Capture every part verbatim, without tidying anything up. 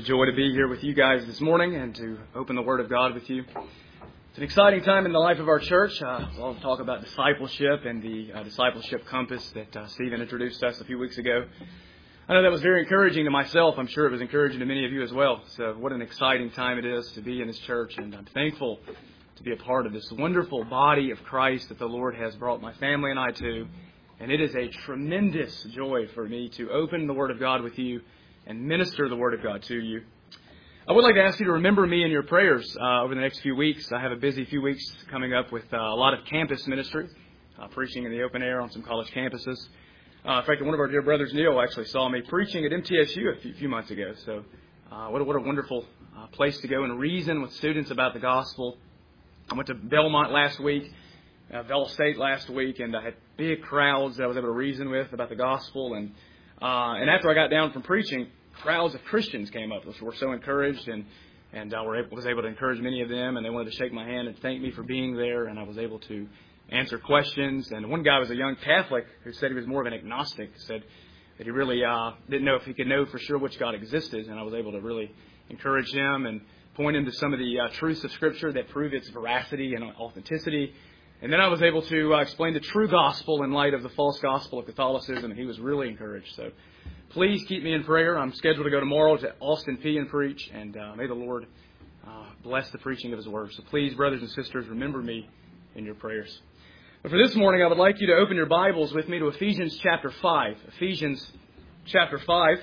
a joy to be here with you guys this morning and to open the Word of God with you. It's an exciting time in the life of our church. Uh, we'll talk about discipleship and the uh, discipleship compass that uh, Stephen introduced us a few weeks ago. I know that was very encouraging to myself. I'm sure it was encouraging to many of you as well. So what an exciting time it is to be in this church, and I'm thankful to be a part of this wonderful body of Christ that the Lord has brought my family and I to. And it is a tremendous joy for me to open the Word of God with you and minister the Word of God to you. I would like to ask you to remember me in your prayers uh, over the next few weeks. I have a busy few weeks coming up with uh, a lot of campus ministry, uh, preaching in the open air on some college campuses. Uh, in fact, one of our dear brothers, Neil, actually saw me preaching at M T S U a few, few months ago. So uh, what, a, what a wonderful uh, place to go and reason with students about the gospel. I went to Belmont last week, uh, Bell State last week, and I had big crowds that I was able to reason with about the gospel. And Uh, and after I got down from preaching, crowds of Christians came up, which were so encouraged, and and I were able, was able to encourage many of them, and they wanted to shake my hand and thank me for being there, and I was able to answer questions. And one guy was a young Catholic who said he was more of an agnostic, said that he really uh, didn't know if he could know for sure which God existed, and I was able to really encourage him and point him to some of the uh, truths of Scripture that prove its veracity and authenticity. And then I was able to uh, explain the true gospel in light of the false gospel of Catholicism, and he was really encouraged. So please keep me in prayer. I'm scheduled to go tomorrow to Austin Peay and preach, and uh, may the Lord uh, bless the preaching of His Word. So please, brothers and sisters, remember me in your prayers. But for this morning, I would like you to open your Bibles with me to Ephesians chapter five. Ephesians chapter five.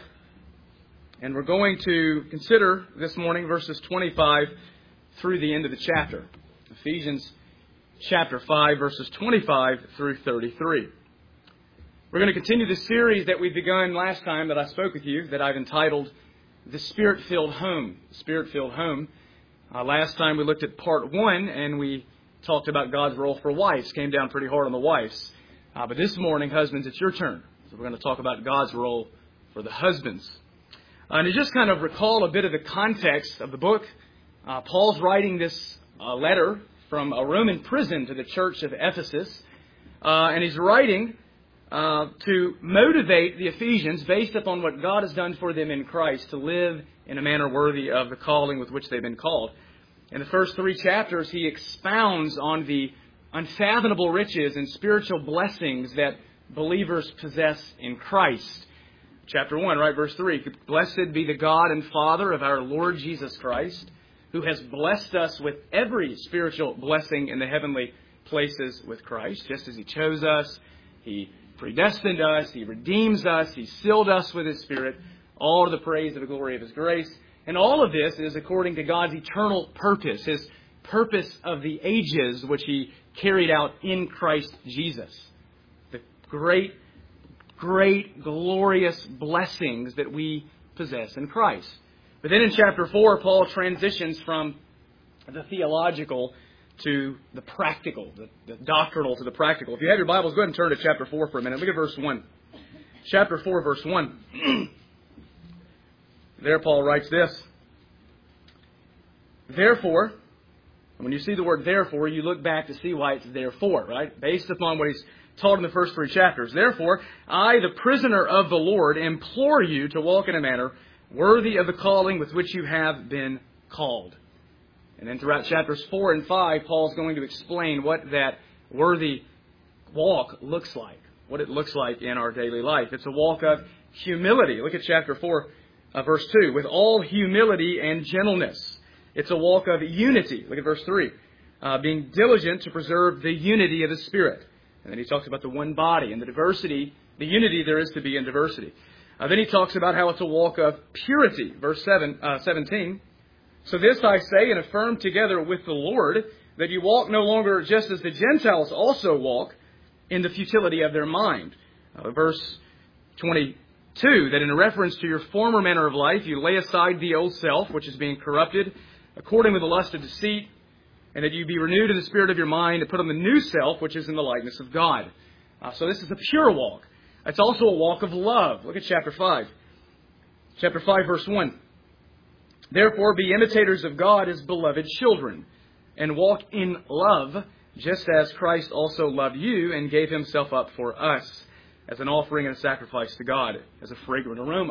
And we're going to consider this morning verses twenty-five through the end of the chapter. Ephesians chapter five, verses twenty-five through thirty-three. We're going to continue the series that we begun last time that I spoke with you, that I've entitled The Spirit-Filled Home. The Spirit-Filled Home. Uh, last time we looked at part one, and we talked about God's role for wives. Came down pretty hard on the wives. Uh, but this morning, husbands, it's your turn. So we're going to talk about God's role for the husbands. Uh, and to just kind of recall a bit of the context of the book, uh, Paul's writing this uh, letter from a Roman prison to the church of Ephesus. Uh, and he's writing uh, to motivate the Ephesians based upon what God has done for them in Christ to live in a manner worthy of the calling with which they've been called. In the first three chapters, he expounds on the unfathomable riches and spiritual blessings that believers possess in Christ. Chapter one, right, verse three, "Blessed be the God and Father of our Lord Jesus Christ, who has blessed us with every spiritual blessing in the heavenly places with Christ, just as He chose us, He predestined us, He redeems us, He sealed us with His Spirit, all to the praise of the glory of His grace." And all of this is according to God's eternal purpose, His purpose of the ages, which He carried out in Christ Jesus. The great, great, glorious blessings that we possess in Christ. But then in chapter four, Paul transitions from the theological to the practical, the, the doctrinal to the practical. If you have your Bibles, go ahead and turn to chapter four for a minute. Look at verse one. Chapter four, verse one. There Paul writes this. "Therefore," and when you see the word therefore, you look back to see why it's therefore, right? Based upon what he's taught in the first three chapters. "Therefore, I, the prisoner of the Lord, implore you to walk in a manner worthy of the calling with which you have been called." And then throughout chapters four and five, Paul's going to explain what that worthy walk looks like, what it looks like in our daily life. It's a walk of humility. Look at chapter four, uh, verse two. "With all humility and gentleness." It's a walk of unity. Look at verse three. Uh, "being diligent to preserve the unity of the Spirit." And then he talks about the one body and the diversity, the unity there is to be in diversity. Uh, then he talks about how it's a walk of purity. Verse seven, uh, seventeen. "So this I say and affirm together with the Lord, that you walk no longer just as the Gentiles also walk, in the futility of their mind." Uh, verse twenty-two, "that in reference to your former manner of life, you lay aside the old self, which is being corrupted, according to the lust of deceit, and that you be renewed in the spirit of your mind, and put on the new self, which is in the likeness of God." Uh, so this is a pure walk. It's also a walk of love. Look at chapter five. Chapter five, verse one. "Therefore, be imitators of God as beloved children, and walk in love, just as Christ also loved you and gave Himself up for us, as an offering and a sacrifice to God, as a fragrant aroma."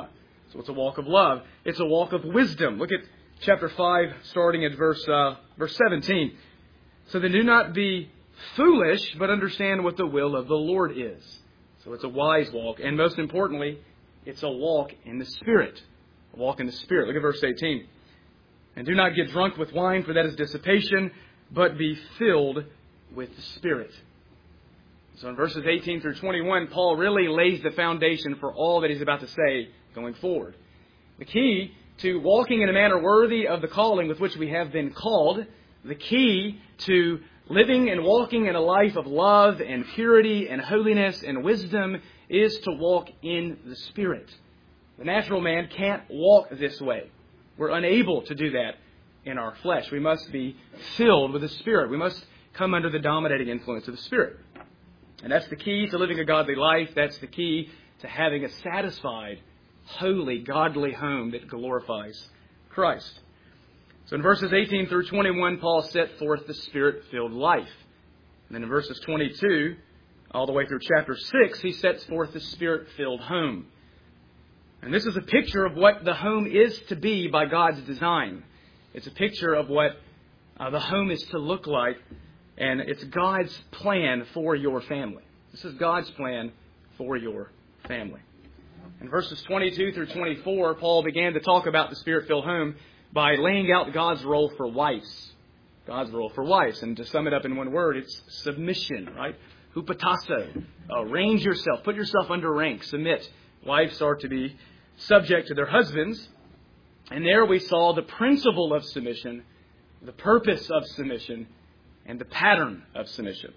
So it's a walk of love. It's a walk of wisdom. Look at chapter five, starting at verse uh, verse seventeen. So then do not be foolish, but understand what the will of the Lord is. So it's a wise walk. And most importantly, it's a walk in the Spirit. A walk in the Spirit. Look at verse eighteen. And do not get drunk with wine, for that is dissipation, but be filled with the Spirit. So in verses eighteen through twenty-one, Paul really lays the foundation for all that he's about to say going forward. The key to walking in a manner worthy of the calling with which we have been called, the key to living and walking in a life of love and purity and holiness and wisdom is to walk in the Spirit. The natural man can't walk this way. We're unable to do that in our flesh. We must be filled with the Spirit. We must come under the dominating influence of the Spirit. And that's the key to living a godly life. That's the key to having a satisfied, holy, godly home that glorifies Christ. So in verses eighteen through twenty-one, Paul set forth the Spirit-filled life. And then in verses twenty-two, all the way through chapter six, he sets forth the Spirit-filled home. And this is a picture of what the home is to be by God's design. It's a picture of what uh, the home is to look like. And it's God's plan for your family. This is God's plan for your family. In verses twenty-two through twenty-four, Paul began to talk about the Spirit-filled home by laying out God's role for wives. God's role for wives. And to sum it up in one word, it's submission, right? Hupotasso. Arrange yourself. Put yourself under rank. Submit. Wives are to be subject to their husbands. And there we saw the principle of submission, the purpose of submission, and the pattern of submission.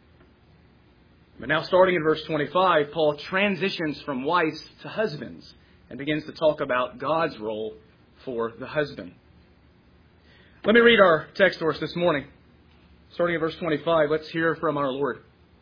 But now starting in verse twenty-five, Paul transitions from wives to husbands and begins to talk about God's role for the husband. Let me read our text for us this morning. Starting at verse twenty-five, let's hear from our Lord.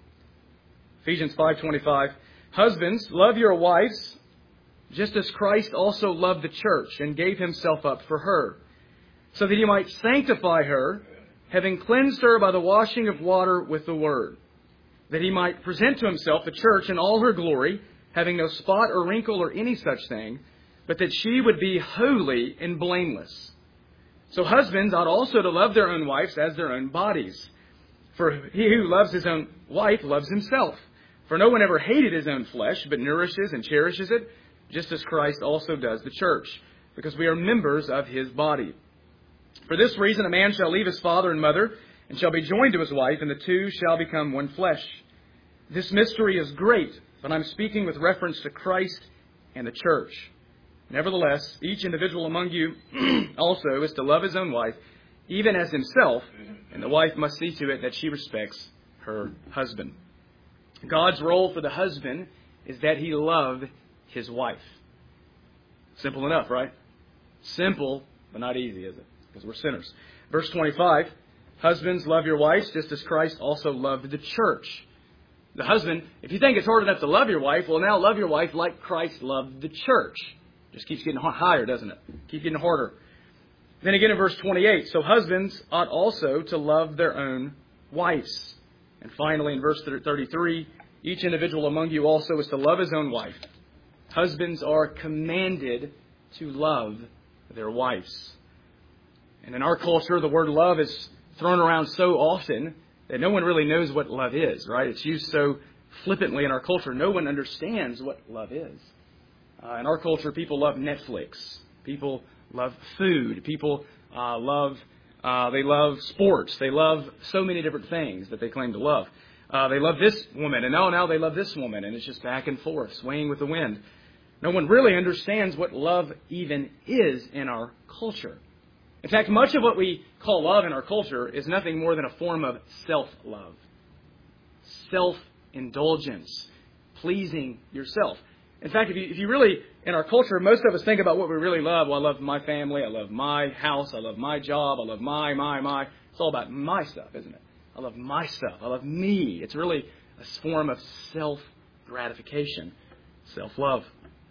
Ephesians five twenty-five. Husbands, love your wives, just as Christ also loved the church and gave himself up for her, so that he might sanctify her, having cleansed her by the washing of water with the word, that he might present to himself the church in all her glory, having no spot or wrinkle or any such thing, but that she would be holy and blameless. So husbands ought also to love their own wives as their own bodies. For he who loves his own wife loves himself. For no one ever hated his own flesh, but nourishes and cherishes it, just as Christ also does the church, because we are members of his body. For this reason, a man shall leave his father and mother, and shall be joined to his wife, and the two shall become one flesh. This mystery is great, but I'm speaking with reference to Christ and the church. Nevertheless, each individual among you also is to love his own wife, even as himself, and the wife must see to it that she respects her husband. God's role for the husband is that he love his wife. Simple enough, right? Simple, but not easy, is it? Because we're sinners. Verse twenty-five, husbands, love your wives, just as Christ also loved the church. The husband, if you think it's hard enough to love your wife, well, now love your wife like Christ loved the church. Just keeps getting higher, doesn't it? Keeps getting harder. Then again in verse twenty-eight, so husbands ought also to love their own wives. And finally in verse thirty-three, each individual among you also is to love his own wife. Husbands are commanded to love their wives. And in our culture, the word love is thrown around so often that no one really knows what love is, right? It's used so flippantly in our culture. No one understands what love is. Uh, in our culture, people love Netflix. People love food. People uh, love, uh, they love sports. They love so many different things that they claim to love. Uh, they love this woman, and now, now they love this woman, and it's just back and forth, swaying with the wind. No one really understands what love even is in our culture. In fact, much of what we call love in our culture is nothing more than a form of self-love. Self-indulgence. Pleasing yourself. In fact, if you, if you really, in our culture, most of us think about what we really love. Well, I love my family. I love my house. I love my job. I love my, my, my. It's all about my stuff, isn't it? I love my stuff. I love me. It's really a form of self-gratification, self-love.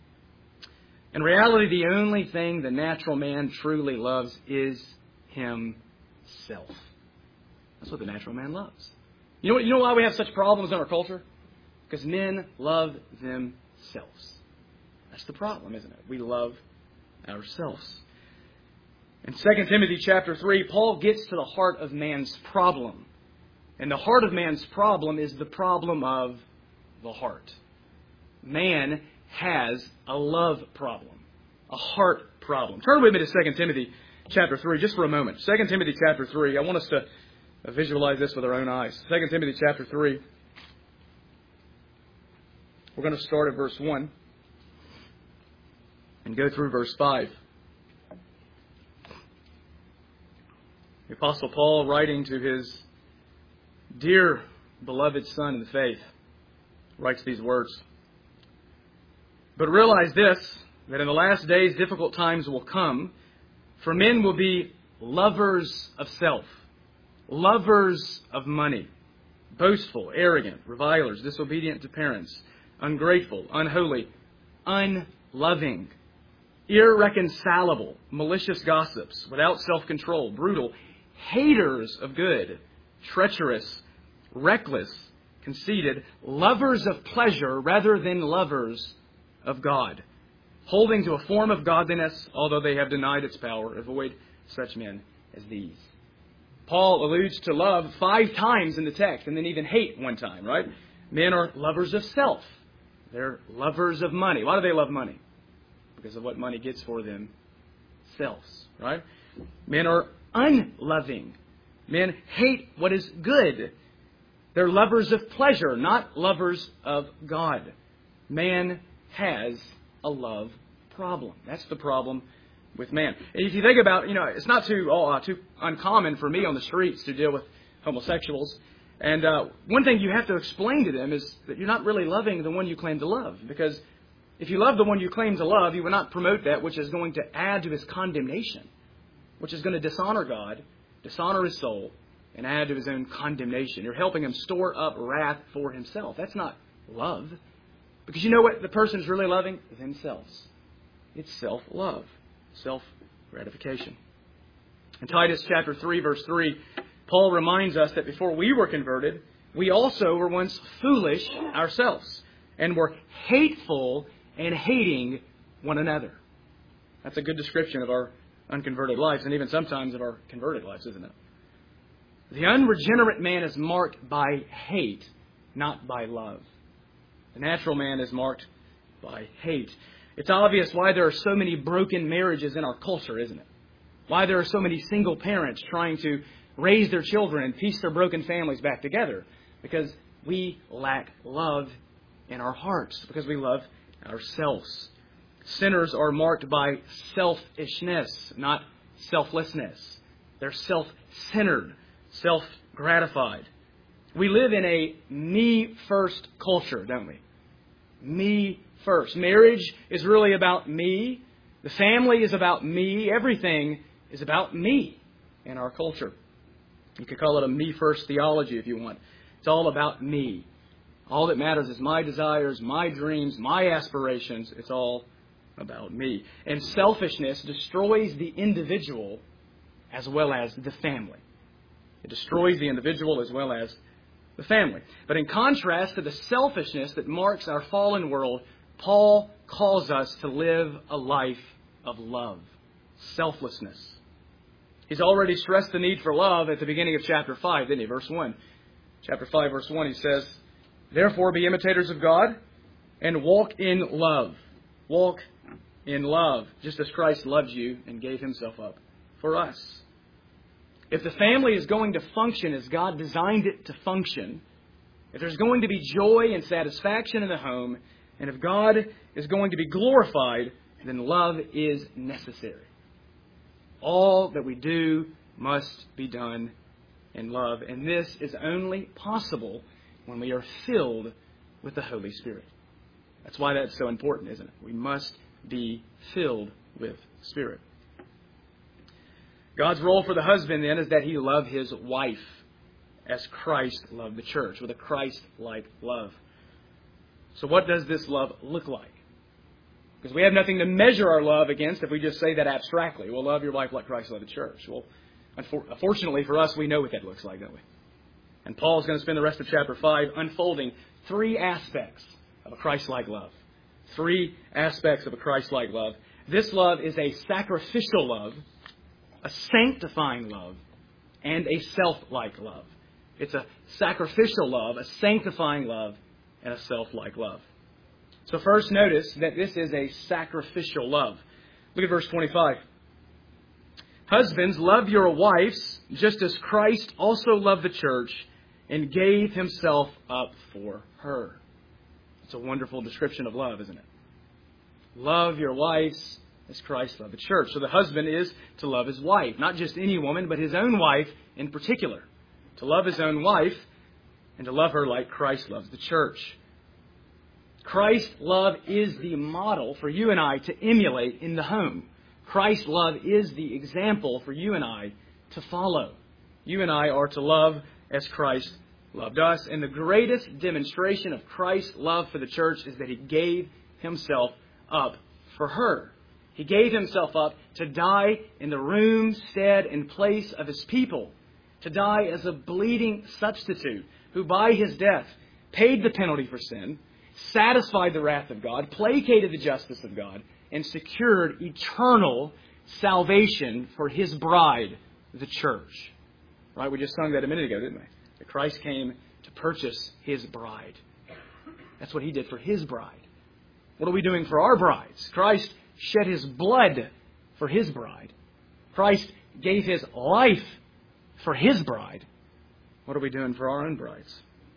In reality, the only thing the natural man truly loves is himself. That's what the natural man loves. You know what? You know why we have such problems in our culture? Because men love themselves. That's the problem, isn't it? We love ourselves. In Second Timothy chapter three, Paul gets to the heart of man's problem. And the heart of man's problem is the problem of the heart. Man has a love problem, a heart problem. Turn with me to Second Timothy chapter three just for a moment. Second Timothy chapter three. I want us to visualize this with our own eyes. Second Timothy chapter three. We're going to start at verse one and go through verse five. The Apostle Paul, writing to his dear beloved son in the faith, writes these words. But realize this, that in the last days difficult times will come, for men will be lovers of self, lovers of money, boastful, arrogant, revilers, disobedient to parents, ungrateful, unholy, unloving, irreconcilable, malicious gossips, without self-control, brutal, haters of good, treacherous, reckless, conceited, lovers of pleasure rather than lovers of God, holding to a form of godliness, although they have denied its power. Avoid such men as these. Paul alludes to love five times in the text, and then even hate one time, right? Men are lovers of self. They're lovers of money. Why do they love money? Because of what money gets for them. Selves, right? Men are unloving. Men hate what is good. They're lovers of pleasure, not lovers of God. Man has a love problem. That's the problem with man. If you think about, you know, it's not too uh, too uncommon for me on the streets to deal with homosexuals. And uh, one thing you have to explain to them is that you're not really loving the one you claim to love. Because if you love the one you claim to love, you will not promote that which is going to add to his condemnation, which is going to dishonor God, dishonor his soul, and add to his own condemnation. You're helping him store up wrath for himself. That's not love. Because you know what the person's really loving? Themselves. It's self-love, self-gratification. In Titus chapter three, verse three, Paul reminds us that before we were converted, we also were once foolish ourselves and were hateful and hating one another. That's a good description of our unconverted lives, and even sometimes of our converted lives, isn't it? The unregenerate man is marked by hate, not by love. The natural man is marked by hate. It's obvious why there are so many broken marriages in our culture, isn't it? Why there are so many single parents trying to raise their children and piece their broken families back together. Because we lack love in our hearts. Because we love ourselves. Sinners are marked by selfishness, not selflessness. They're self-centered, self-gratified. We live in a me-first culture, don't we? Me first. Marriage is really about me. The family is about me. Everything is about me in our culture. You could call it a me-first theology if you want. It's all about me. All that matters is my desires, my dreams, my aspirations. It's all about me. And selfishness destroys the individual as well as the family. It destroys the individual as well as the family. But in contrast to the selfishness that marks our fallen world, Paul calls us to live a life of love, selflessness. He's already stressed the need for love at the beginning of chapter five, didn't he? Verse one. Chapter five, verse one, he says, "Therefore be imitators of God and walk in love." Walk in love, just as Christ loved you and gave himself up for us. If the family is going to function as God designed it to function, if there's going to be joy and satisfaction in the home, and if God is going to be glorified, then love is necessary. All that we do must be done in love, and this is only possible when we are filled with the Holy Spirit. That's why that's so important, isn't it? We must be filled with Spirit. God's role for the husband, then, is that he love his wife as Christ loved the church, with a Christ-like love. So what does this love look like? Because we have nothing to measure our love against if we just say that abstractly. We'll love your wife like Christ loved the church. Well, unfortunately for us, we know what that looks like, don't we? And Paul's going to spend the rest of chapter five unfolding three aspects of a Christ-like love. Three aspects of a Christ-like love. This love is a sacrificial love, a sanctifying love, and a self-like love. It's a sacrificial love, a sanctifying love, and a self-like love. So first notice that this is a sacrificial love. Look at verse twenty-five. Husbands, love your wives, just as Christ also loved the church and gave himself up for her. It's a wonderful description of love, isn't it? Love your wives as Christ loved the church. So the husband is to love his wife, not just any woman, but his own wife in particular. To love his own wife and to love her like Christ loves the church. Christ's love is the model for you and I to emulate in the home. Christ's love is the example for you and I to follow. You and I are to love as Christ loved us. And the greatest demonstration of Christ's love for the church is that he gave himself up for her. He gave himself up to die in the room, stead, and place of his people. To die as a bleeding substitute who by his death paid the penalty for sin, satisfied the wrath of God, placated the justice of God, and secured eternal salvation for his bride, the church. Right? We just sung that a minute ago, didn't we? That Christ came to purchase his bride. That's what he did for his bride. What are we doing for our brides? Christ shed his blood for his bride. Christ gave his life for his bride. What are we doing for our own brides?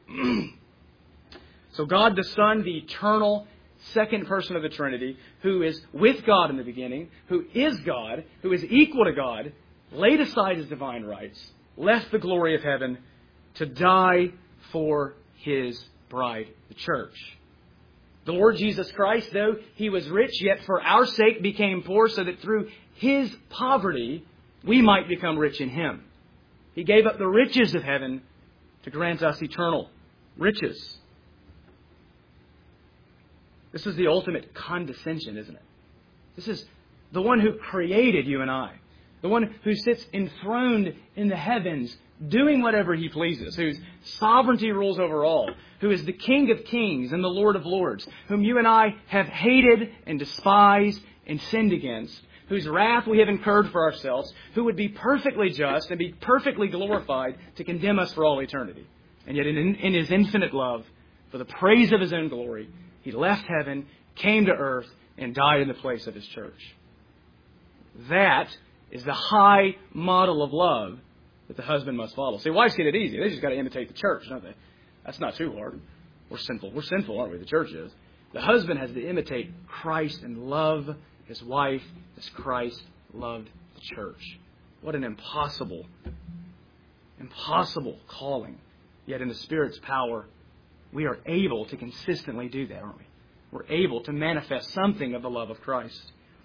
So God the Son, the eternal second person of the Trinity, who is with God in the beginning, who is God, who is equal to God, laid aside his divine rights, left the glory of heaven to die for his bride, the church. The Lord Jesus Christ, though he was rich, yet for our sake became poor, so that through his poverty we might become rich in him. He gave up the riches of heaven to grant us eternal riches. This is the ultimate condescension, isn't it? This is the one who created you and I. The one who sits enthroned in the heavens, doing whatever he pleases, whose sovereignty rules over all, who is the King of kings and the Lord of lords, whom you and I have hated and despised and sinned against, whose wrath we have incurred for ourselves, who would be perfectly just and be perfectly glorified to condemn us for all eternity. And yet in, in his infinite love, for the praise of his own glory, he left heaven, came to earth, and died in the place of his church. That is the high model of love that the husband must follow. See, wives get it easy. They just got to imitate the church, don't they? That's not too hard. We're sinful. We're sinful, aren't we? The church is. The husband has to imitate Christ and love his wife as Christ loved the church. What an impossible, impossible calling. Yet in the Spirit's power, we are able to consistently do that, aren't we? We're able to manifest something of the love of Christ.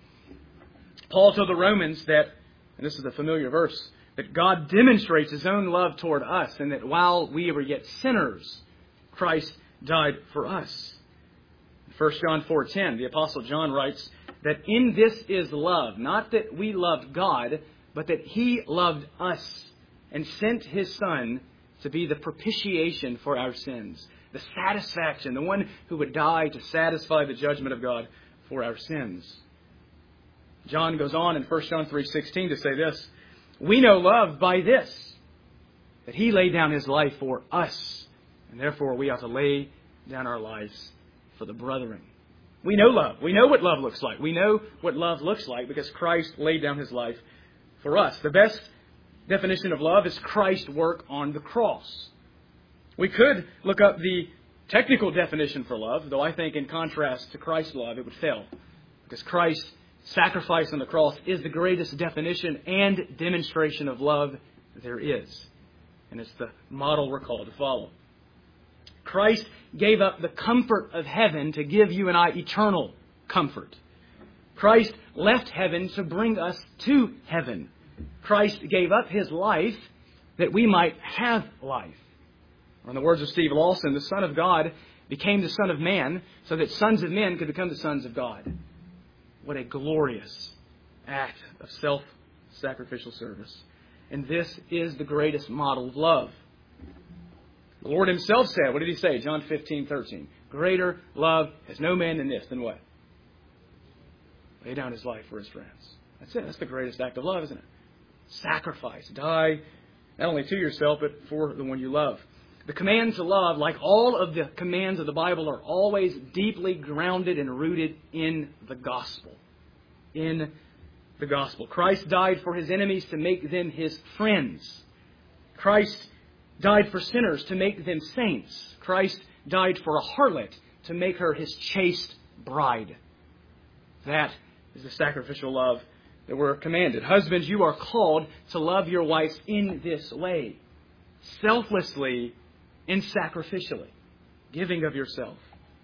Paul told the Romans that, and this is a familiar verse, that God demonstrates his own love toward us, and that while we were yet sinners, Christ died for us. First John four ten, the Apostle John writes that in this is love, not that we loved God, but that he loved us and sent his Son to be the propitiation for our sins, the satisfaction, the one who would die to satisfy the judgment of God for our sins. John goes on in First John three sixteen to say this, we know love by this, that he laid down his life for us, and therefore we ought to lay down our lives for the brethren. We know love. We know what love looks like. We know what love looks like because Christ laid down his life for us. The best definition of love is Christ's work on the cross. We could look up the technical definition for love, though I think in contrast to Christ's love, it would fail. Because Christ's sacrifice on the cross is the greatest definition and demonstration of love there is. And it's the model we're called to follow. Christ gave up the comfort of heaven to give you and I eternal comfort. Christ left heaven to bring us to heaven. Christ gave up his life that we might have life. Or in the words of Steve Lawson, the Son of God became the Son of Man so that sons of men could become the sons of God. What a glorious act of self-sacrificial service. And this is the greatest model of love. The Lord himself said, what did he say? John fifteen thirteen. Greater love has no man than this. Than what? Lay down his life for his friends. That's it. That's the greatest act of love, isn't it? Sacrifice. Die not only to yourself, but for the one you love. The command to love, like all of the commands of the Bible, are always deeply grounded and rooted in the gospel. In the gospel. Christ died for his enemies to make them his friends. Christ died for sinners to make them saints. Christ died for a harlot to make her his chaste bride. That is the sacrificial love that we're commanded. Husbands, you are called to love your wives in this way. Selflessly and sacrificially. Giving of yourself.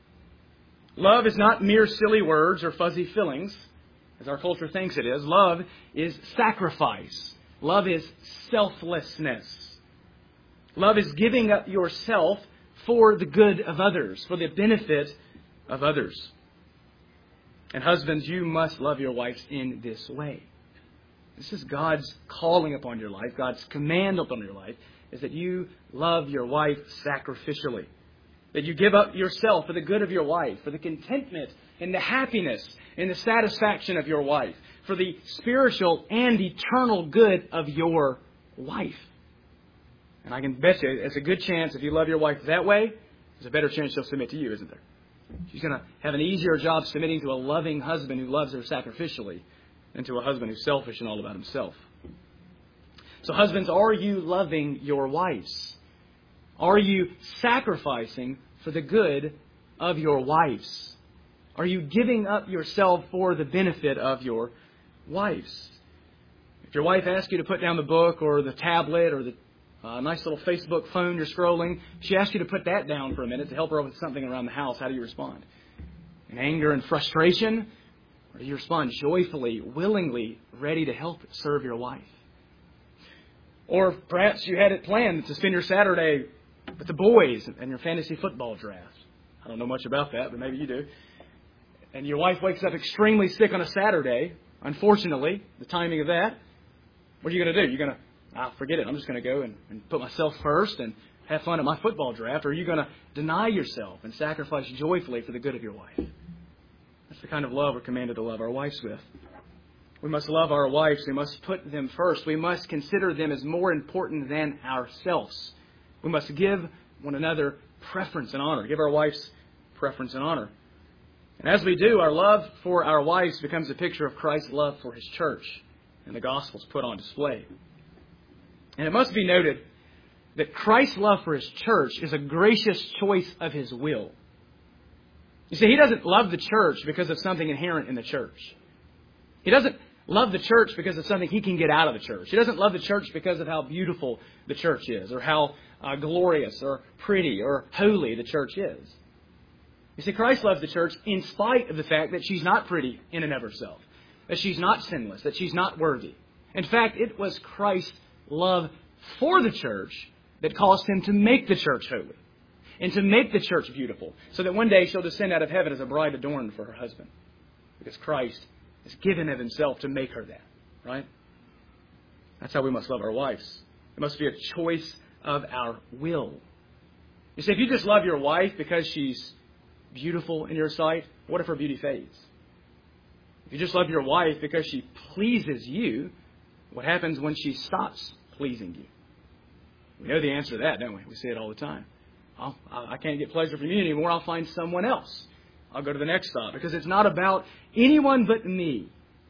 Love is not mere silly words or fuzzy feelings, as our culture thinks it is. Love is sacrifice. Love is selflessness. Love is giving up yourself for the good of others, for the benefit of others. And husbands, you must love your wives in this way. This is God's calling upon your life, God's command upon your life, is that you love your wife sacrificially. That you give up yourself for the good of your wife, for the contentment and the happiness and the satisfaction of your wife, for the spiritual and eternal good of your wife. And I can bet you, it's a good chance if you love your wife that way, there's a better chance she'll submit to you, isn't there? She's going to have an easier job submitting to a loving husband who loves her sacrificially than to a husband who's selfish and all about himself. So husbands, are you loving your wives? Are you sacrificing for the good of your wives? Are you giving up yourself for the benefit of your wives? If your wife asks you to put down the book or the tablet or the uh, nice little Facebook phone you're scrolling, she asks you to put that down for a minute to help her with something around the house, how do you respond? In anger and frustration? Or do you respond joyfully, willingly, ready to help serve your wife? Or perhaps you had it planned to spend your Saturday with the boys and your fantasy football draft. I don't know much about that, but maybe you do. And your wife wakes up extremely sick on a Saturday. Unfortunately, the timing of that. What are you going to do? You're going to, ah, forget it. I'm just going to go and, and put myself first and have fun at my football draft. Or are you going to deny yourself and sacrifice joyfully for the good of your wife? That's the kind of love we're commanded to love our wives with. We must love our wives. We must put them first. We must consider them as more important than ourselves. We must give one another preference and honor. Give our wives preference and honor. And as we do, our love for our wives becomes a picture of Christ's love for His church. And the gospel's put on display. And it must be noted that Christ's love for His church is a gracious choice of His will. You see, He doesn't love the church because of something inherent in the church. He doesn't love the church because of something He can get out of the church. He doesn't love the church because of how beautiful the church is or how uh, glorious or pretty or holy the church is. You see, Christ loves the church in spite of the fact that she's not pretty in and of herself, that she's not sinless, that she's not worthy. In fact, it was Christ's love for the church that caused Him to make the church holy and to make the church beautiful so that one day she'll descend out of heaven as a bride adorned for her husband. Because Christ has given of Himself to make her that, right? That's how we must love our wives. It must be a choice of our will. You see, if you just love your wife because she's beautiful in your sight, what if her beauty fades? If you just love your wife because she pleases you, what happens when she stops pleasing you? We know the answer to that, don't we? We see it all the time. Oh, I can't get pleasure from you anymore. I'll find someone else. I'll go to the next stop because it's not about anyone but me.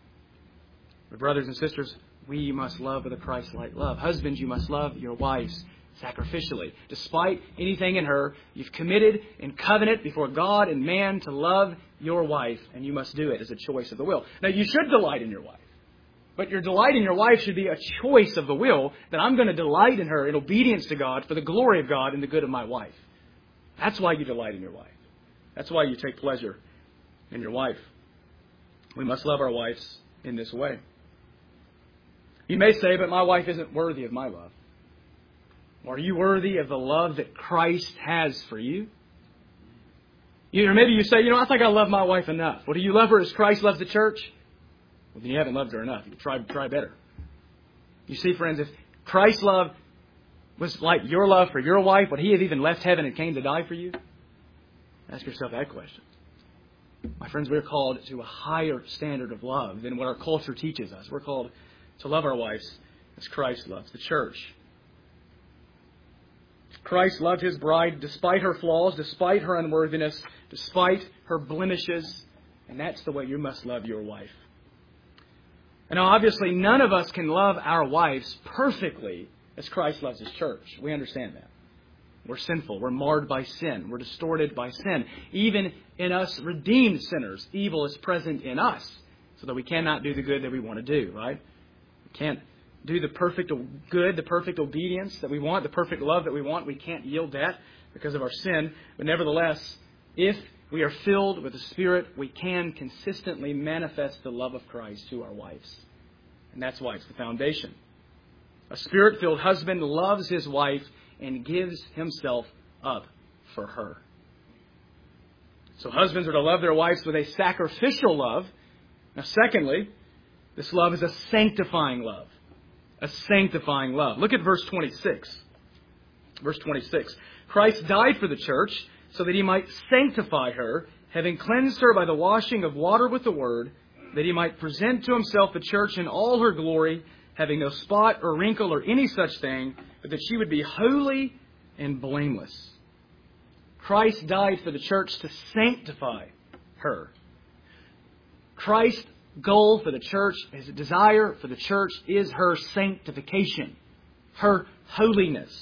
But brothers and sisters, we must love with a Christ-like love. Husbands, you must love your wives sacrificially. Despite anything in her, you've committed in covenant before God and man to love your wife, and you must do it as a choice of the will. Now, you should delight in your wife. But your delight in your wife should be a choice of the will that I'm going to delight in her in obedience to God for the glory of God and the good of my wife. That's why you delight in your wife. That's why you take pleasure in your wife. We must love our wives in this way. You may say, but my wife isn't worthy of my love. Are you worthy of the love that Christ has for you? you or maybe you say, you know, I think I love my wife enough. Well, do you love her as Christ loves the church? Well, then you haven't loved her enough. You try, try better. You see, friends, if Christ's love was like your love for your wife, would He have even left heaven and came to die for you? Ask yourself that question. My friends, we're called to a higher standard of love than what our culture teaches us. We're called to love our wives as Christ loves the church. Christ loved His bride despite her flaws, despite her unworthiness, despite her blemishes. And that's the way you must love your wife. And now, obviously, none of us can love our wives perfectly as Christ loves His church. We understand that. We're sinful. We're marred by sin. We're distorted by sin. Even in us redeemed sinners, evil is present in us, so that we cannot do the good that we want to do, right? We can't do the perfect good, the perfect obedience that we want, the perfect love that we want. We can't yield that because of our sin. But nevertheless, if we are filled with the Spirit, we can consistently manifest the love of Christ to our wives. And that's why it's the foundation. A Spirit-filled husband loves his wife and gives himself up for her. So husbands are to love their wives with a sacrificial love. Now, secondly, this love is a sanctifying love. A sanctifying love. Look at verse twenty-six. Verse twenty-six. Christ died for the church so that He might sanctify her, having cleansed her by the washing of water with the word, that He might present to Himself the church in all her glory, having no spot or wrinkle or any such thing, but that she would be holy and blameless. Christ died for the church to sanctify her. Christ's goal for the church, His desire for the church, is her sanctification, her holiness.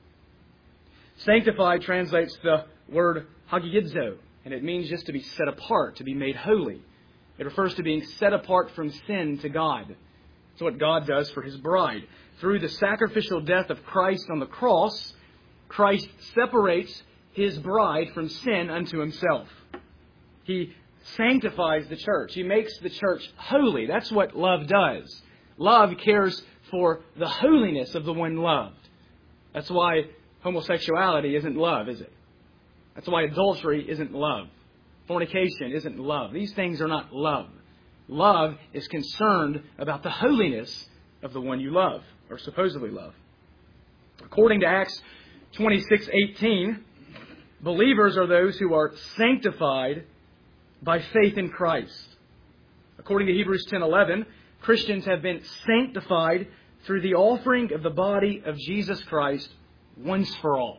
Sanctified translates the word hagidzo, and it means just to be set apart, to be made holy. It refers to being set apart from sin to God. That's what God does for His bride. Through the sacrificial death of Christ on the cross, Christ separates His bride from sin unto Himself. He sanctifies the church. He makes the church holy. That's what love does. Love cares for the holiness of the one loved. That's why homosexuality isn't love, is it? That's why adultery isn't love. Fornication isn't love. These things are not love. Love is concerned about the holiness of the one you love, or supposedly love. According to Acts twenty-six eighteen, believers are those who are sanctified by faith in Christ. According to Hebrews ten eleven, Christians have been sanctified through the offering of the body of Jesus Christ once for all.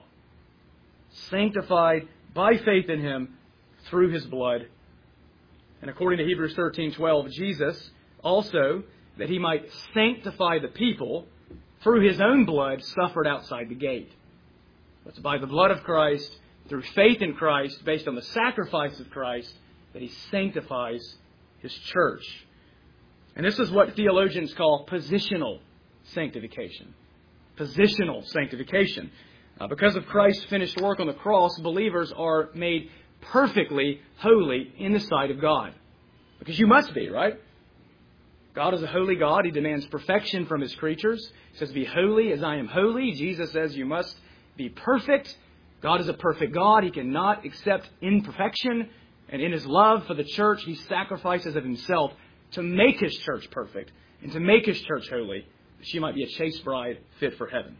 Sanctified by faith in Him through His blood. And according to Hebrews thirteen twelve, Jesus also, that He might sanctify the people, through His own blood suffered outside the gate. It's by the blood of Christ, through faith in Christ, based on the sacrifice of Christ, that He sanctifies His church. And this is what theologians call positional sanctification. Positional sanctification. Uh, because of Christ's finished work on the cross, believers are made perfectly holy in the sight of God. Because you must be, right? God is a holy God. He demands perfection from His creatures. He says, be holy as I am holy. Jesus says you must be perfect. God is a perfect God. He cannot accept imperfection. And in His love for the church, He sacrifices of Himself to make His church perfect and to make His church holy, that she might be a chaste bride fit for heaven.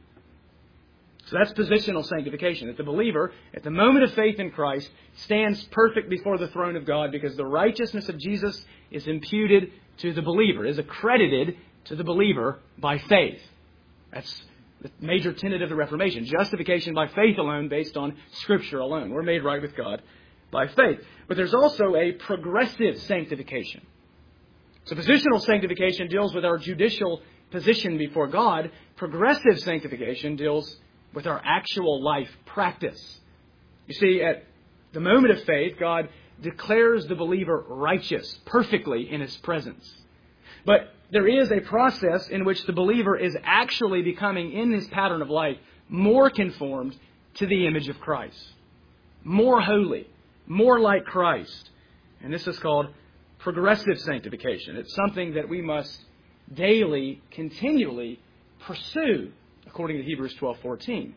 So that's positional sanctification. That the believer, at the moment of faith in Christ, stands perfect before the throne of God because the righteousness of Jesus is imputed to the believer, is accredited to the believer by faith. That's the major tenet of the Reformation. Justification by faith alone, based on Scripture alone. We're made right with God by faith. But there's also a progressive sanctification. So positional sanctification deals with our judicial position before God. Progressive sanctification deals with our actual life practice. You see, at the moment of faith, God declares the believer righteous perfectly in His presence. But there is a process in which the believer is actually becoming, in his pattern of life, more conformed to the image of Christ. More holy. More like Christ. And this is called progressive sanctification. It's something that we must daily, continually pursue, according to Hebrews twelve fourteen.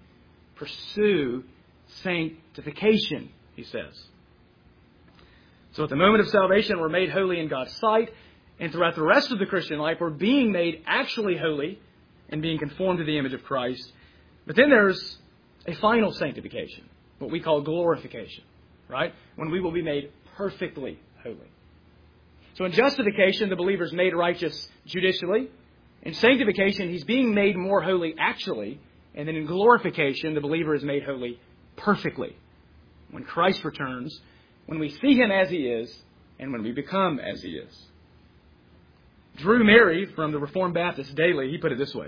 Pursue sanctification, he says. So at the moment of salvation, we're made holy in God's sight. And throughout the rest of the Christian life, we're being made actually holy and being conformed to the image of Christ. But then there's a final sanctification, what we call glorification. right? When we will be made perfectly holy. So in justification, the believer is made righteous judicially. In sanctification, he's being made more holy actually. And then in glorification, the believer is made holy perfectly. When Christ returns, when we see Him as He is, and when we become as He is. Drew Mary from the Reformed Baptist Daily, he put it this way.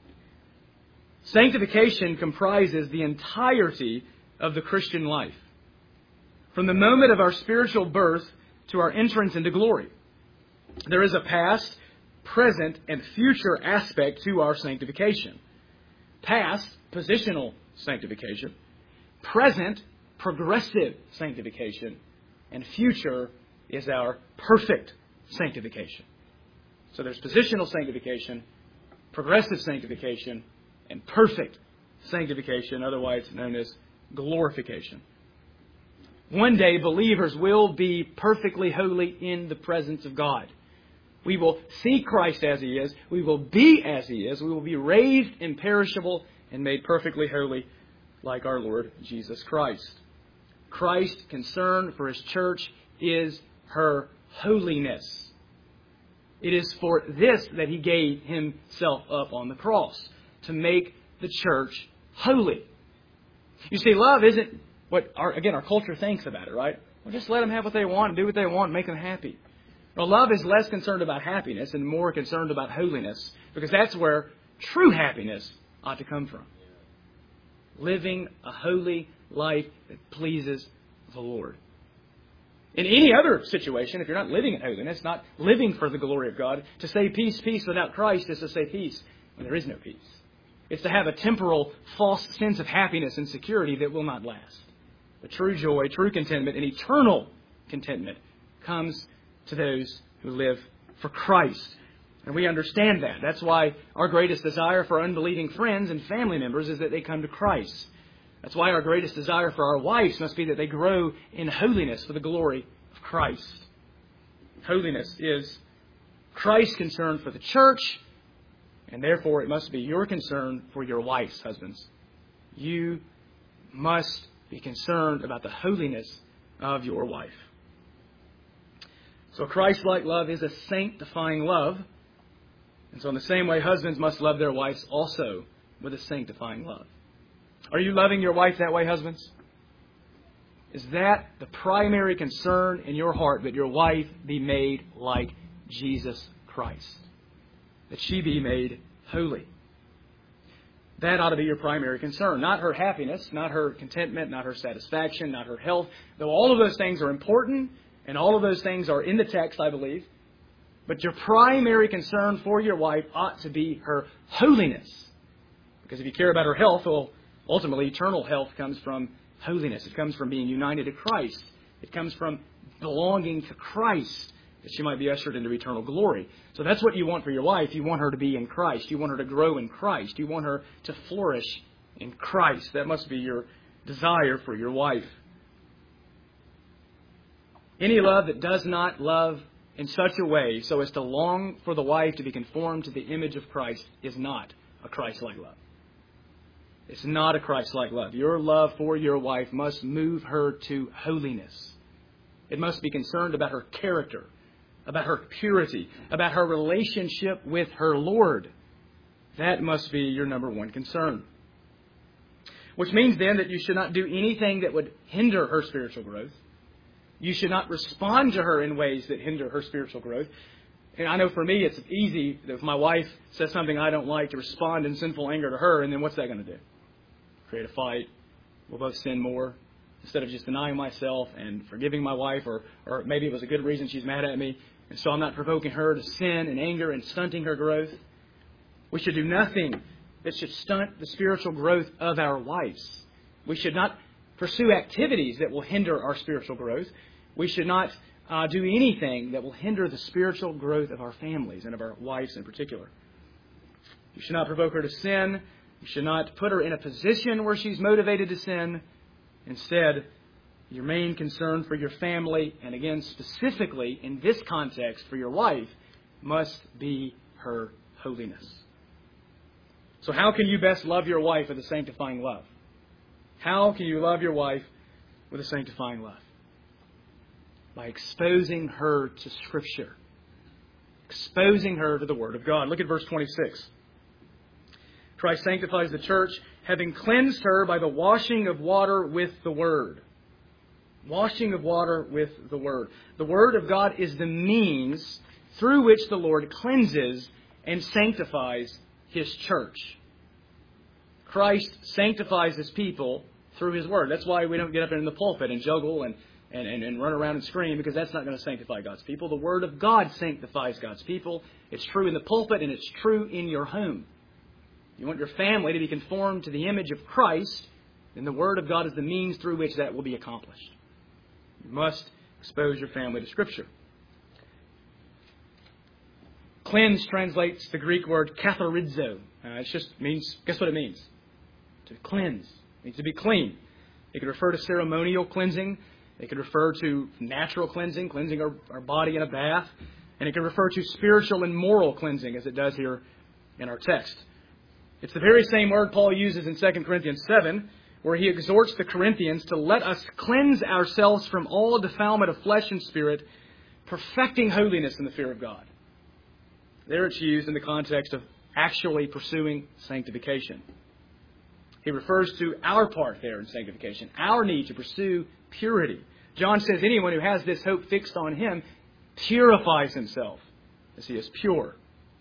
Sanctification comprises the entirety of the Christian life. From the moment of our spiritual birth to our entrance into glory. There is a past, present, and future aspect to our sanctification. Past, positional sanctification. Present, progressive sanctification. And future is our perfect sanctification. So there's positional sanctification, progressive sanctification, and perfect sanctification, otherwise known as glorification. One day, believers will be perfectly holy in the presence of God. We will see Christ as He is. We will be as He is. We will be raised imperishable and made perfectly holy like our Lord Jesus Christ. Christ's concern for His church is her holiness. It is for this that He gave Himself up on the cross, to make the church holy. You see, love isn't what, our, again, our culture thinks about it, right? Well, just let them have what they want, do what they want, make them happy. Well, love is less concerned about happiness and more concerned about holiness, because that's where true happiness ought to come from. Living a holy life that pleases the Lord. In any other situation, if you're not living in holiness, not living for the glory of God, to say peace, peace without Christ is to say peace when there is no peace. It's to have a temporal, false sense of happiness and security that will not last. But true joy, true contentment, and eternal contentment comes to those who live for Christ. And we understand that. That's why our greatest desire for unbelieving friends and family members is that they come to Christ. That's why our greatest desire for our wives must be that they grow in holiness for the glory of Christ. Holiness is Christ's concern for the church, and therefore it must be your concern for your wives, husbands. You must be concerned about the holiness of your wife. So Christ-like love is a sanctifying love. And so in the same way, husbands must love their wives also with a sanctifying love. Are you loving your wife that way, husbands? Is that the primary concern in your heart, that your wife be made like Jesus Christ? That she be made holy? That ought to be your primary concern. Not her happiness, not her contentment, not her satisfaction, not her health. Though all of those things are important, and all of those things are in the text, I believe. But your primary concern for your wife ought to be her holiness. Because if you care about her health, well, ultimately, eternal health comes from holiness. It comes from being united to Christ. It comes from belonging to Christ, that she might be ushered into eternal glory. So that's what you want for your wife. You want her to be in Christ. You want her to grow in Christ. You want her to flourish in Christ. That must be your desire for your wife. Any love that does not love in such a way so as to long for the wife to be conformed to the image of Christ is not a Christ-like love. It's not a Christ-like love. Your love for your wife must move her to holiness. It must be concerned about her character, about her purity, about her relationship with her Lord. That must be your number one concern. Which means then that you should not do anything that would hinder her spiritual growth. You should not respond to her in ways that hinder her spiritual growth. And I know for me it's easy that if my wife says something I don't like to respond in sinful anger to her, and then what's that going to do? Create a fight. We'll both sin more. Instead of just denying myself and forgiving my wife, or, or maybe it was a good reason she's mad at me, and so I'm not provoking her to sin and anger and stunting her growth. We should do nothing that should stunt the spiritual growth of our wives. We should not pursue activities that will hinder our spiritual growth. We should not uh, do anything that will hinder the spiritual growth of our families and of our wives in particular. You should not provoke her to sin. You should not put her in a position where she's motivated to sin. Instead, your main concern for your family, and again specifically in this context for your wife, must be her holiness. So how can you best love your wife with a sanctifying love? How can you love your wife with a sanctifying love? By exposing her to Scripture. Exposing her to the Word of God. Look at verse twenty-six. Christ sanctifies the church, having cleansed her by the washing of water with the Word. Washing of water with the Word. The Word of God is the means through which the Lord cleanses and sanctifies His church. Christ sanctifies His people through His Word. That's why we don't get up in the pulpit and juggle and, and, and, and run around and scream, because that's not going to sanctify God's people. The Word of God sanctifies God's people. It's true in the pulpit and it's true in your home. You want your family to be conformed to the image of Christ, then the Word of God is the means through which that will be accomplished. You must expose your family to Scripture. Cleanse translates the Greek word katharizo. Uh, it just means, guess what it means? To cleanse. It means to be clean. It could refer to ceremonial cleansing. It could refer to natural cleansing, cleansing our, our body in a bath. And it could refer to spiritual and moral cleansing, as it does here in our text. It's the very same word Paul uses in Second Corinthians seven, where he exhorts the Corinthians to let us cleanse ourselves from all defilement of flesh and spirit, perfecting holiness in the fear of God. There it's used in the context of actually pursuing sanctification. He refers to our part there in sanctification, our need to pursue purity. John says anyone who has this hope fixed on Him purifies himself as he is pure.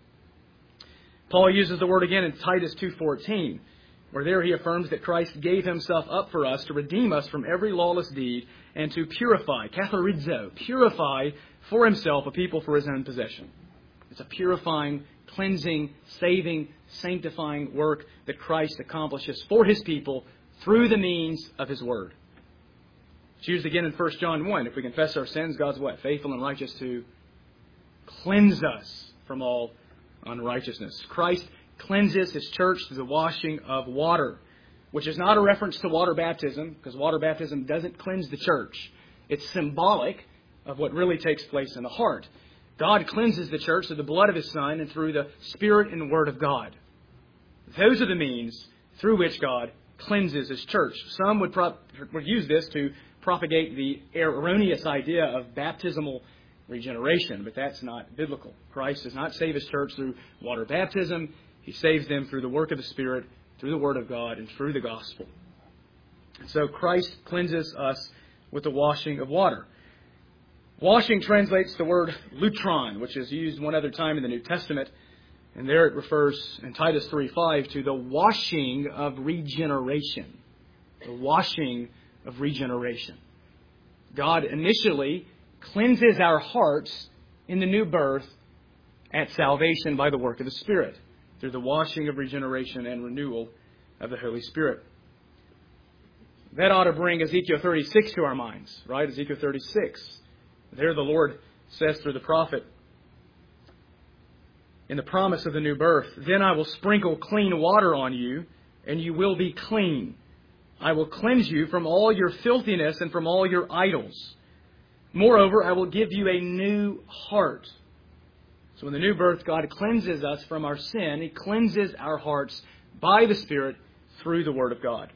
Paul uses the word again in Titus two fourteen, where there he affirms that Christ gave Himself up for us to redeem us from every lawless deed and to purify, katharizo, purify for Himself a people for His own possession. It's a purifying, cleansing, saving, sanctifying work that Christ accomplishes for His people through the means of His Word. It's used again in First John one. If we confess our sins, God's what? Faithful and righteous to cleanse us from all unrighteousness. Christ cleanses His church through the washing of water, which is not a reference to water baptism, because water baptism doesn't cleanse the church. It's symbolic of what really takes place in the heart. God cleanses the church through the blood of His Son and through the Spirit and Word of God. Those are the means through which God cleanses His church. Some would, prop, would use this to propagate the erroneous idea of baptismal regeneration, but that's not biblical. Christ does not save His church through water baptism. He saves them through the work of the Spirit, through the Word of God, and through the gospel. So Christ cleanses us with the washing of water. Washing translates the word lutron, which is used one other time in the New Testament. And there it refers in Titus three five to the washing of regeneration. The washing of regeneration. God initially cleanses our hearts in the new birth at salvation by the work of the Spirit, through the washing of regeneration and renewal of the Holy Spirit. That ought to bring Ezekiel thirty-six to our minds, right? Ezekiel thirty-six. There the Lord says through the prophet, in the promise of the new birth, then I will sprinkle clean water on you, and you will be clean. I will cleanse you from all your filthiness and from all your idols. Moreover, I will give you a new heart. So in the new birth, God cleanses us from our sin. He cleanses our hearts by the Spirit through the Word of God.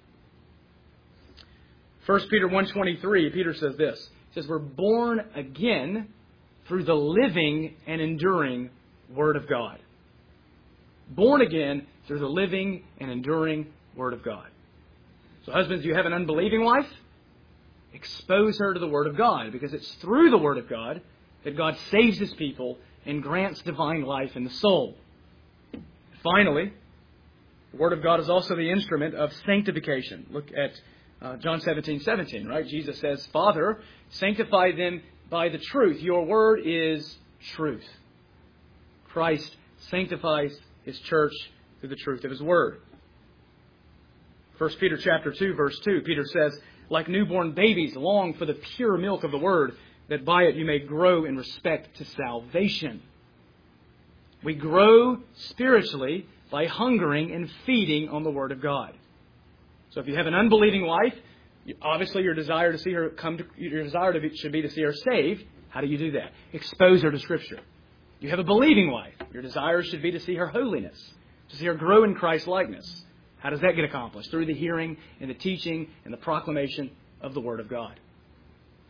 First Peter one twenty-three, Peter says this. He says, we're born again through the living and enduring Word of God. Born again through the living and enduring Word of God. So husbands, you have an unbelieving wife? Expose her to the Word of God, because it's through the Word of God that God saves His people and grants divine life in the soul. Finally, the Word of God is also the instrument of sanctification. Look at uh, John seventeen seventeen, right? Jesus says, Father, sanctify them by the truth. Your Word is truth. Christ sanctifies His church through the truth of His Word. First Peter chapter two, verse two, Peter says, like newborn babies, long for the pure milk of the Word, that by it you may grow in respect to salvation. We grow spiritually by hungering and feeding on the Word of God. So if you have an unbelieving wife, obviously your desire to see her come to, your desire to be, should be to see her saved. How do you do that? Expose her to Scripture. You have a believing wife. Your desire should be to see her holiness, to see her grow in Christ's likeness. How does that get accomplished? Through the hearing and the teaching and the proclamation of the Word of God.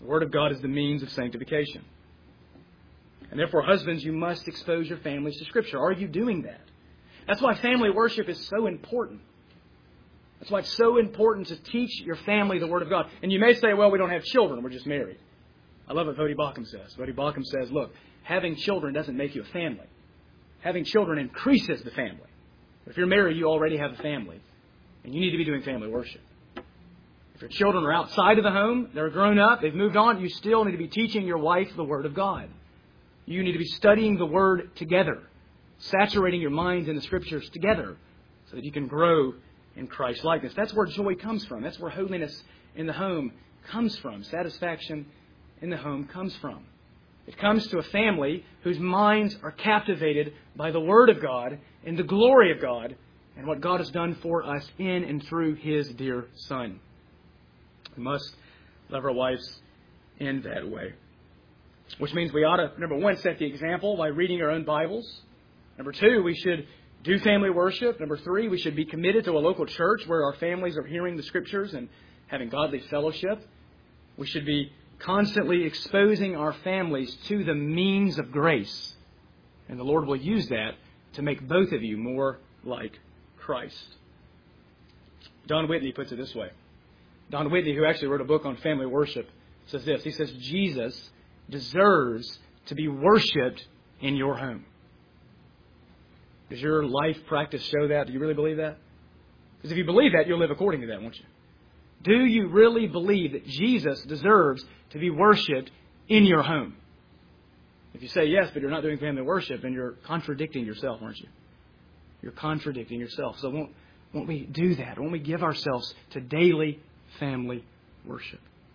The Word of God is the means of sanctification. And therefore, husbands, you must expose your families to Scripture. Are you doing that? That's why family worship is so important. That's why it's so important to teach your family the Word of God. And you may say, well, we don't have children, we're just married. I love what Voddie Baucham says. Voddie Baucham says, look, having children doesn't make you a family. Having children increases the family. But if you're married, you already have a family. And you need to be doing family worship. If your children are outside of the home, they're grown up, they've moved on, you still need to be teaching your wife the Word of God. You need to be studying the Word together, saturating your minds in the Scriptures together so that you can grow in Christ's likeness. That's where joy comes from. That's where holiness in the home comes from. Satisfaction in the home comes from. It comes to a family whose minds are captivated by the Word of God and the glory of God and what God has done for us in and through His dear Son. We must love our wives in that way. Which means we ought to, number one, set the example by reading our own Bibles. Number two, we should do family worship. Number three, we should be committed to a local church where our families are hearing the Scriptures and having godly fellowship. We should be constantly exposing our families to the means of grace. And the Lord will use that to make both of you more like Christ. Don Whitney puts it this way. Don Whitney, who actually wrote a book on family worship, says this. He says, Jesus deserves to be worshipped in your home. Does your life practice show that? Do you really believe that? Because if you believe that, you'll live according to that, won't you? Do you really believe that Jesus deserves to be worshipped in your home? If you say yes, but you're not doing family worship, then you're contradicting yourself, aren't you? You're contradicting yourself. So won't, won't we do that? Won't we give ourselves to daily family worship?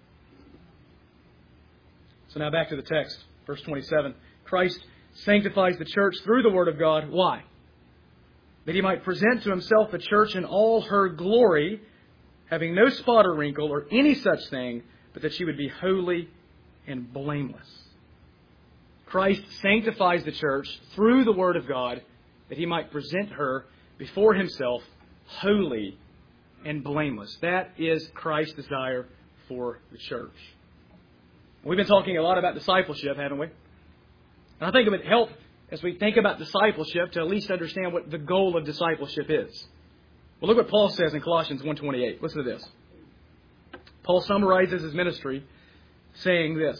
So now back to the text, verse twenty-seven. Christ sanctifies the church through the Word of God. Why? That He might present to Himself the church in all her glory, having no spot or wrinkle or any such thing, but that she would be holy and blameless. Christ sanctifies the church through the Word of God, that He might present her before Himself holy and blameless. That is Christ's desire for the church. We've been talking a lot about discipleship, haven't we? And I think it would help as we think about discipleship to at least understand what the goal of discipleship is. Well, look what Paul says in Colossians one twenty-eight. Listen to this. Paul summarizes his ministry saying this.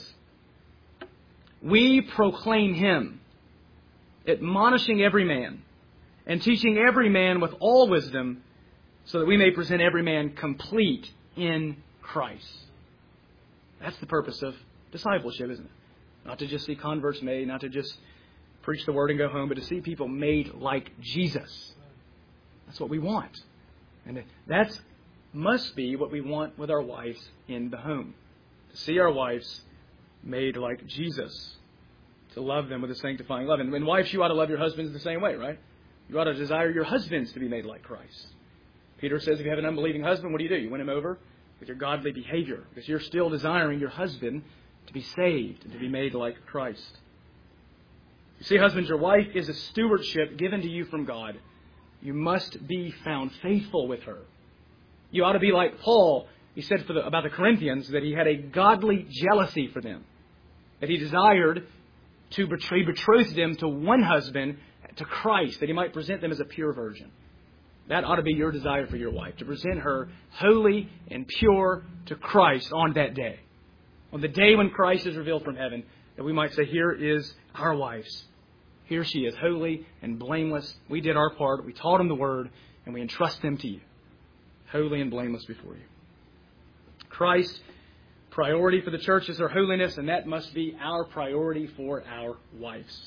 We proclaim Him, admonishing every man, and teaching every man with all wisdom, so that we may present every man complete in Christ. That's the purpose of discipleship, isn't it? Not to just see converts made, not to just preach the Word and go home, but to see people made like Jesus. That's what we want. And that must be what we want with our wives in the home. To see our wives made like Jesus. To love them with a sanctifying love. And, and wives, you ought to love your husbands the same way, right? You ought to desire your husbands to be made like Christ. Peter says if you have an unbelieving husband, what do you do? You win him over with your godly behavior. Because you're still desiring your husband to be saved and to be made like Christ. You see, husbands, your wife is a stewardship given to you from God. You must be found faithful with her. You ought to be like Paul. He said for the, about the Corinthians that he had a godly jealousy for them. That he desired to betray, betroth them to one husband, to Christ, that he might present them as a pure virgin. That ought to be your desire for your wife, to present her holy and pure to Christ on that day. On the day when Christ is revealed from heaven, that we might say, here is our wives. Here she is, holy and blameless. We did our part. We taught them the Word, and we entrust them to you. Holy and blameless before you. Christ's priority for the church is her holiness, and that must be our priority for our wives.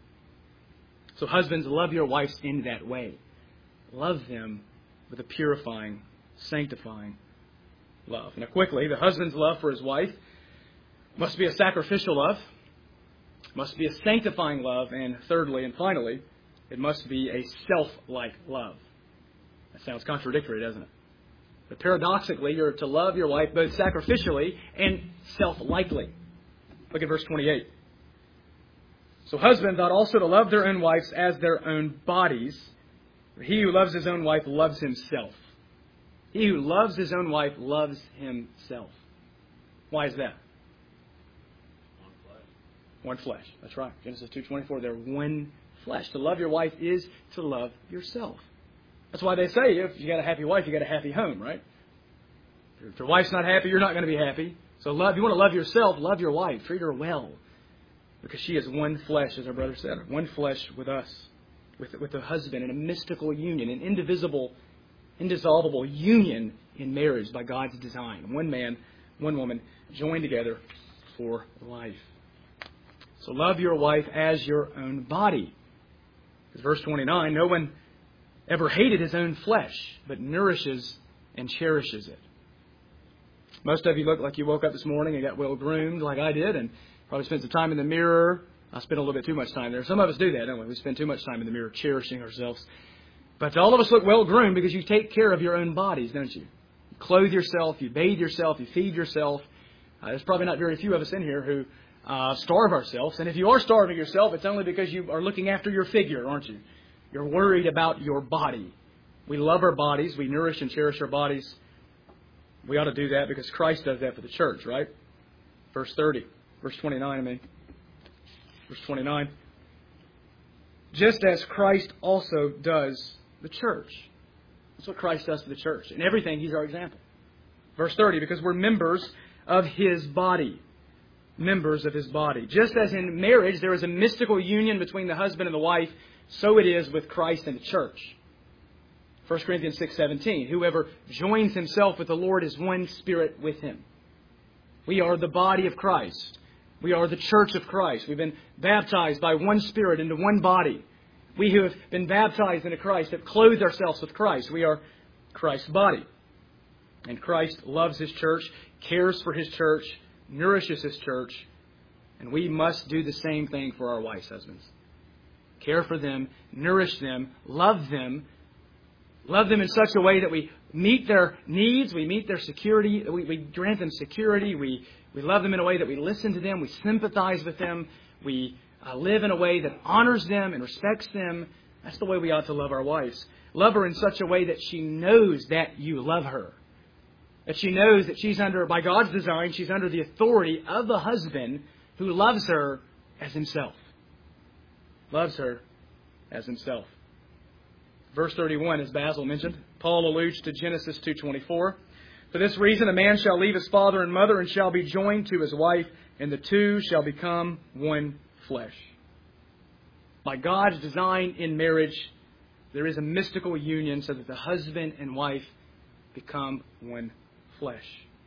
So husbands, love your wives in that way. Love them with a purifying, sanctifying love. Now quickly, the husband's love for his wife must be a sacrificial love, must be a sanctifying love, and thirdly and finally, it must be a self-like love. That sounds contradictory, doesn't it? But paradoxically, you're to love your wife both sacrificially and self-likely. Look at verse twenty-eight. So husbands ought also to love their own wives as their own bodies. He who loves his own wife loves himself. He who loves his own wife loves himself. Why is that? One flesh. That's right. Genesis two twenty-four. They're one flesh. To love your wife is to love yourself. That's why they say if you got a happy wife, you got a happy home, right? If your wife's not happy, you're not going to be happy. So love. If you want to love yourself, love your wife. Treat her well. Because she is one flesh, as our brother said. One flesh with us. With, with the husband in a mystical union. An indivisible, indissoluble union in marriage by God's design. One man, one woman joined together for life. So love your wife as your own body. Because verse twenty-nine, no one ever hated his own flesh, but nourishes and cherishes it. Most of you look like you woke up this morning and got well groomed like I did and probably spent some time in the mirror. I spent a little bit too much time there. Some of us do that, don't we? We spend too much time in the mirror cherishing ourselves. But all of us look well groomed because you take care of your own bodies, don't you? You clothe yourself, you bathe yourself, you feed yourself. Uh, there's probably not very few of us in here who uh, starve ourselves. And if you are starving yourself, it's only because you are looking after your figure, aren't you? You're worried about your body. We love our bodies. We nourish and cherish our bodies. We ought to do that because Christ does that for the church, right? Verse thirty. Verse twenty-nine, I mean. Verse twenty-nine. Just as Christ also does the church. That's what Christ does for the church. In everything, He's our example. Verse thirty, because we're members of His body. Members of His body. Just as in marriage, there is a mystical union between the husband and the wife, so it is with Christ and the church. First Corinthians six seventeen. Whoever joins himself with the Lord is one spirit with Him. We are the body of Christ. We are the church of Christ. We've been baptized by one Spirit into one body. We who have been baptized into Christ have clothed ourselves with Christ. We are Christ's body. And Christ loves His church, cares for His church, nourishes His church. And we must do the same thing for our wives, husbands. Care for them, nourish them, love them. Love them in such a way that we meet their needs, we meet their security, we, we grant them security, we, we love them in a way that we listen to them, we sympathize with them, we uh, live in a way that honors them and respects them. That's the way we ought to love our wives. Love her in such a way that she knows that you love her. That she knows that she's under, by God's design, she's under the authority of the husband who loves her as himself. Loves her as himself. Verse thirty-one, as Basil mentioned, Paul alludes to Genesis two twenty-four. For this reason, a man shall leave his father and mother and shall be joined to his wife, and the two shall become one flesh. By God's design in marriage, there is a mystical union so that the husband and wife become one flesh.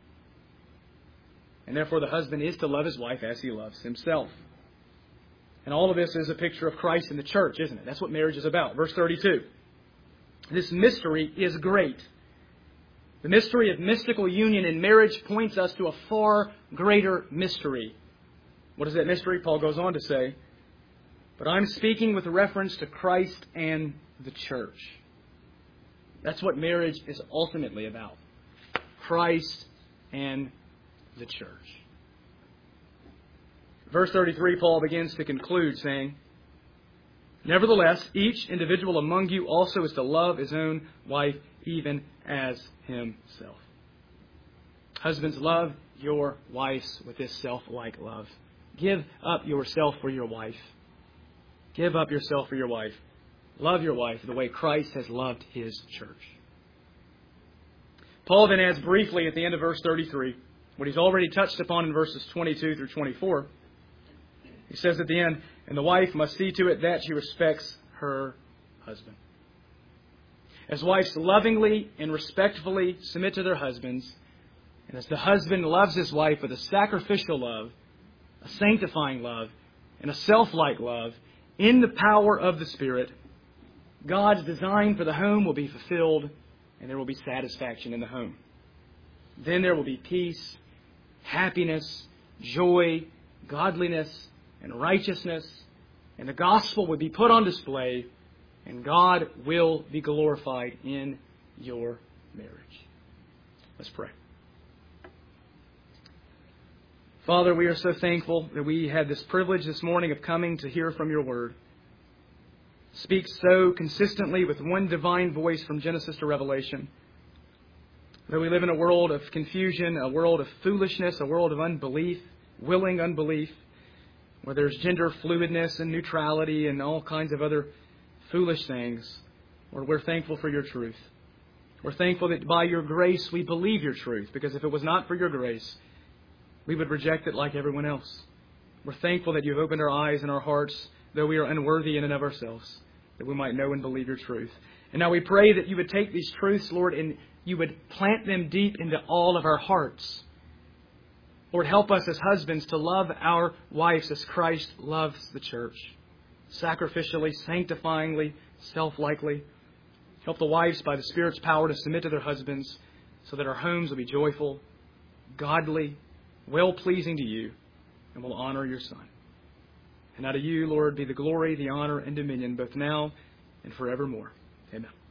And therefore, the husband is to love his wife as he loves himself. And all of this is a picture of Christ in the church, isn't it? That's what marriage is about. Verse thirty-two. This mystery is great. The mystery of mystical union in marriage points us to a far greater mystery. What is that mystery? Paul goes on to say, but I'm speaking with reference to Christ and the church. That's what marriage is ultimately about. Christ and the church. Verse thirty-three, Paul begins to conclude saying, nevertheless, each individual among you also is to love his own wife even as himself. Husbands, love your wives with this self-like love. Give up yourself for your wife. Give up yourself for your wife. Love your wife the way Christ has loved His church. Paul then adds briefly at the end of verse thirty-three, what he's already touched upon in verses twenty-two through twenty-four. He says at the end, and the wife must see to it that she respects her husband. As wives lovingly and respectfully submit to their husbands, and as the husband loves his wife with a sacrificial love, a sanctifying love, and a self-like love, in the power of the Spirit, God's design for the home will be fulfilled, and there will be satisfaction in the home. Then there will be peace, happiness, joy, godliness, and righteousness, and the gospel will be put on display, and God will be glorified in your marriage. Let's pray. Father, we are so thankful that we had this privilege this morning of coming to hear from your word. Speak so consistently with one divine voice from Genesis to Revelation. That we live in a world of confusion, a world of foolishness, a world of unbelief, willing unbelief. where there's gender fluidness and neutrality and all kinds of other foolish things, Lord, we're thankful for your truth. We're thankful that by your grace we believe your truth, because if it was not for your grace, we would reject it like everyone else. We're thankful that you've opened our eyes and our hearts, though we are unworthy in and of ourselves, that we might know and believe your truth. And now we pray that you would take these truths, Lord, and you would plant them deep into all of our hearts. Lord, help us as husbands to love our wives as Christ loves the church, sacrificially, sanctifyingly, self-likely. Help the wives by the Spirit's power to submit to their husbands so that our homes will be joyful, godly, well-pleasing to you, and will honor your Son. And now to you, Lord, be the glory, the honor, and dominion, both now and forevermore. Amen.